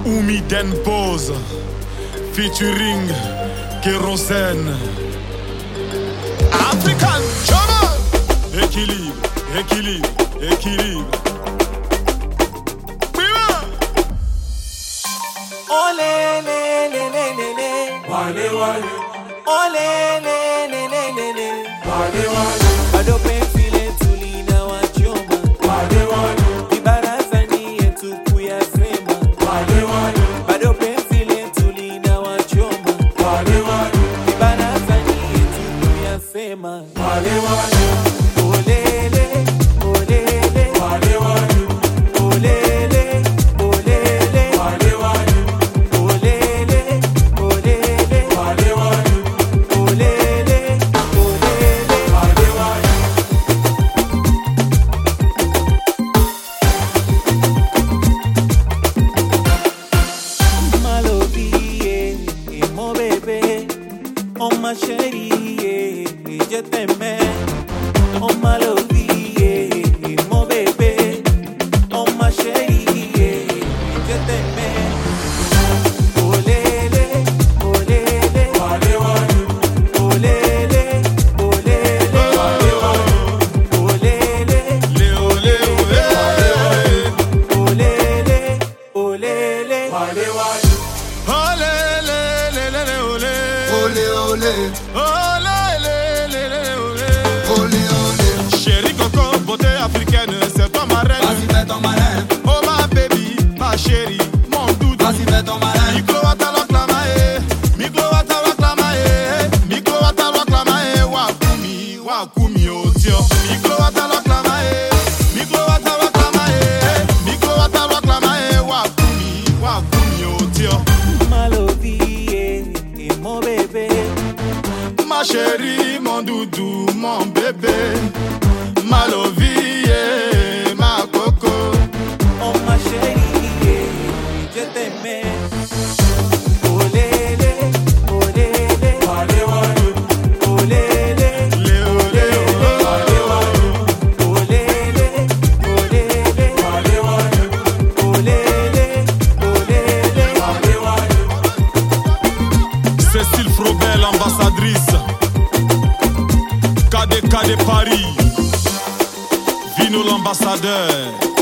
Oumi Den Pose featuring Kérosène. African, chama. Équilibre, équilibre, équilibre. Olé, lé, lé, lé, lé, lé. Wale, wale. Olé, lé, lé, lé, lé, lé. Wale, wale. Bado pen file tulina wa choma. Wale, wale. Ibarazani yetu kuya frema. Wale, wale. Bado pen file tulina wa choma. Wale, wale. Ibarazani yetu kuya frema. Wale, wale. Olé, lé, olé, lé. Wale, wale. Olé, lé, olé, lé. Wale, wale. Olé, lé, olé, lé. Wale, wale. Olé, lé, olé, lé. Wale, wale. Malobie, et mon bébé, oh ma chérie, je t'aimais. Oh malobie, et mon bébé, oh ma chérie, je t'aimais. Olé, lé, olé, lé. Wale, wale. Olé, lé, olé, lé. Wale, wale. Olé, lé, Léo, Léo, olé, lé, olé, lé. Wale, wale. olé, lé, lé, lé, lé, olé. Olé, olé, Olé, lé, lé, lé, olé. olé, olé. Chérie Coco, beauté africaine, c'est toi ma reine. Vas-y, fais ton malin. Oh ma baby, ma chérie, mon doudou. Vas-y, fais ton malin. Miklo watala klamae, miklo watala klamae, miklo watala klamae, wakumi otio. Miklo watala klamae, miklo watala klamae, miklo watala klamae, wakumi otio. Malobie, et mon bébé. Ma chérie, mon doudou, mon bébé, ma lovie, ma coco. Oh ma chérie, je t'aimais. Olé, lé, olé, lé. Wale, wale. Olé, lé, Léo, Léo, Wale, wale. olé, lé, olé, lé. Wale, wale. Olé, lé, olé, lé. Wale, wale. Cécile Frobel, ambassadrice. KDK de Paris. Vino l'ambassadeur.